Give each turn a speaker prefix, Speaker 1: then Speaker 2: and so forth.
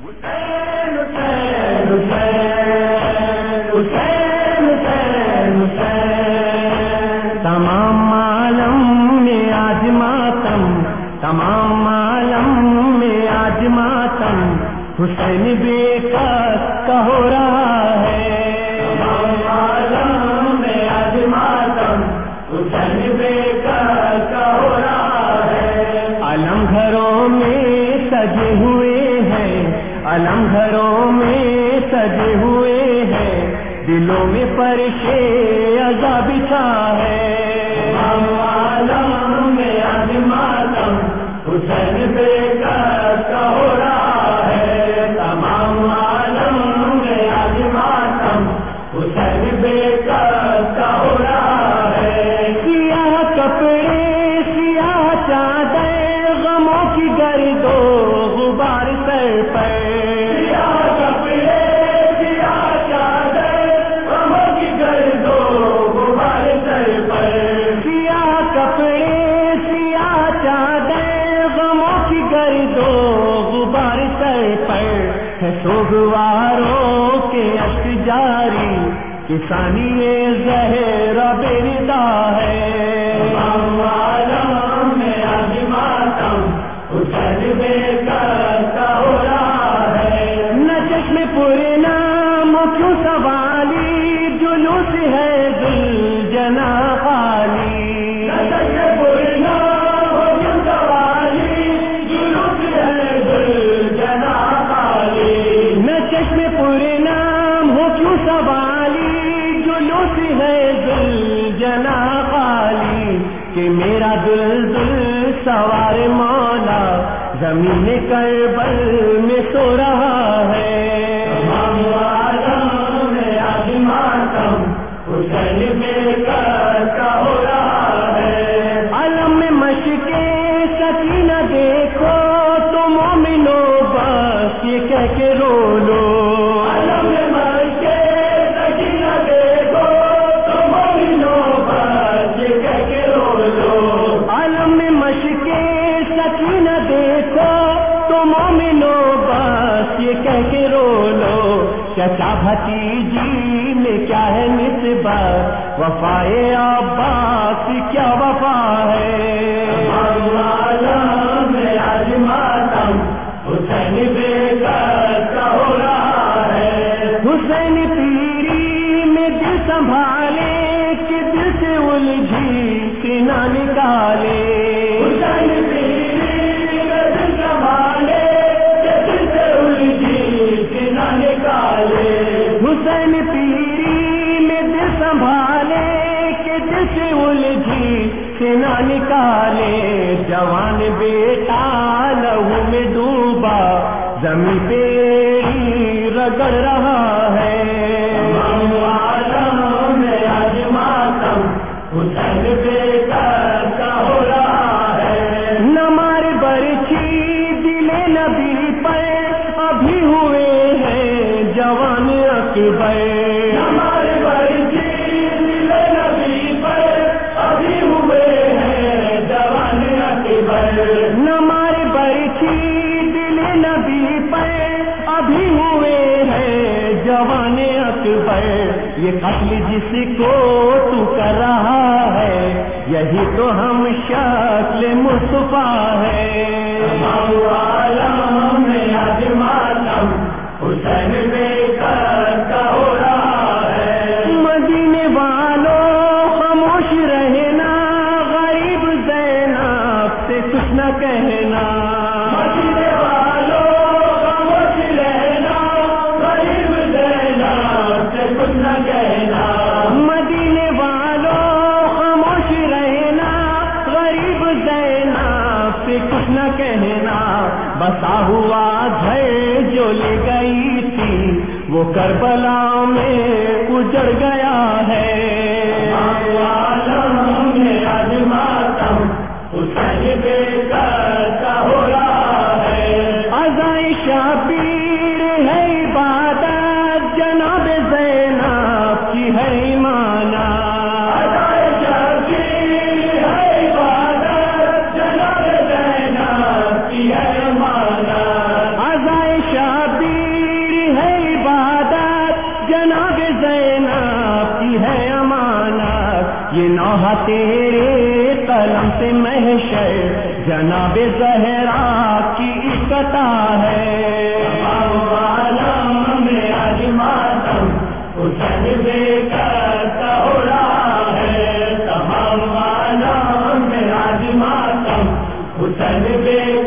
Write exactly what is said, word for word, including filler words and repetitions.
Speaker 1: تمام عالم میں آج ماتم، تمام عالم میں آج ماتم، حسین بے کس کا ہو رہا ہے۔ تمام عالم میں آج ماتم، حسین بے کس کا ہو رہا ہے۔ علم گھروں میں سجے ہوئے ہیں، علم گھروں میں سجے ہوئے ہیں، دلوں میں فرشے عزا بچھا ہے۔ تمام عالم میں آج ماتم، حسین بے کس کا ہو رہا ہے۔ تمام عالم میں آج ماتم، حسین بے کس کا ہو رہا ہے۔ سیاہ کپڑے سیاہ چادر، غموں کی گرد و غبار سر پر، سیاہ کپڑے سیاہ چادر، غموں کی گرد و غبار سر پر، سیاہ کپڑے سیاہ چادر، غموں کی گرد و غبار سر پر ہے۔ سوگواروں کے اشک جاری، کسانی زہرا بے ندا ہے۔ تمام عالم میں آج ماتم، حسین بے کس کا ہو رہا ہے۔ نہ چشم پورے نام کیوں سوالی، جلوس ہے ذوالجنا خالی، نہ چشم پورے نام کیوں سوالی، جلوس ہے ذوالجنا خالی، نہ چشم پورے نام ہو کیوں سوالی، جلوس ہے ذوالجنا خالی، کہ میرا دل دل سوار مولا زمین کربل میں سو رہا ہے۔ تمام عالم میں آج ماتم، حسین بے کس کا ہو رہا ہے۔ علم میں مشکے سکینہ دیکھو تو مومنو بس یہ کہہ کے رو لو، علم میں مشکے سکینہ دیکھو تو مومنو بس یہ کہہ کے رو لو، علم میں مشکے سکینہ دیکھو تو مومنو بس یہ کہہ کے رو لو، چچا بھتیجی میں کیا ہے نسبت، وفائے عباس کیا وفا ہے۔ تمام عالم میں آج ماتم، حسین بے کس کا ہو رہا ہے۔ حسین پیری میں دل سنبھالے کہ دل سے الجھی سینہ نکالے، حسین پیری میں دل سنبھالے کہ دل سے الجھی سینہ نکالے، حسین پیری میں دل سنبھالے کہ دل سے الجھی سینہ نکالے، جوان بیٹا لہو میں ڈوبا زمین پہ رگڑ رہا ہے۔ تمام عالم میں آج ماتم، حسین بے کس کا ہو رہا ہے۔ نمار برچھی دل نبی پر ابھی ہوئے ہیں جوان اکبر، نمار برچھی دل نبی پر ابھی ہوئے ہیں جوان اکبر، نمار برچھی دل نبی پر ابھی ہوئے ہیں جوان اکبر، یہ قتل جس کو تو کر رہا ہے یہی تو ہم شکل مصطفیٰ ہے۔ تمام عالم میں آج ماتم، حسین بے کس کا ہو رہا ہے۔ مدینے والوں خاموش رہنا، غریب زینب سے کچھ نہ کہنا، مدینے والوں خاموش رہنا، غریب زینب سے کچھ نہ کہنا، مدینے والوں خاموش رہنا، غریب زینب سے کچھ نہ کہنا، بسا ہوا گھر جو لے گئی تھی وہ کربلا میں اجڑ گیا ہے۔ تمام عالم میں آج ماتم، حسین بے کس کا ہو رہا ہے۔ عزائے شبیر ہے عبادت، جناب زینب کی ہے ایمانت، عزائے شبیر ہے عبادت، جناب زینب کی ہے ایمانت، عزائے شبیر یہ نوحہ تیرے قلم سے محشر جناب زہرا کی عطا ہے. تمام عالم میں آج ماتم حسین بے کس کا ہو رہا ہے. تمام عالم میں آج ماتم حسین بے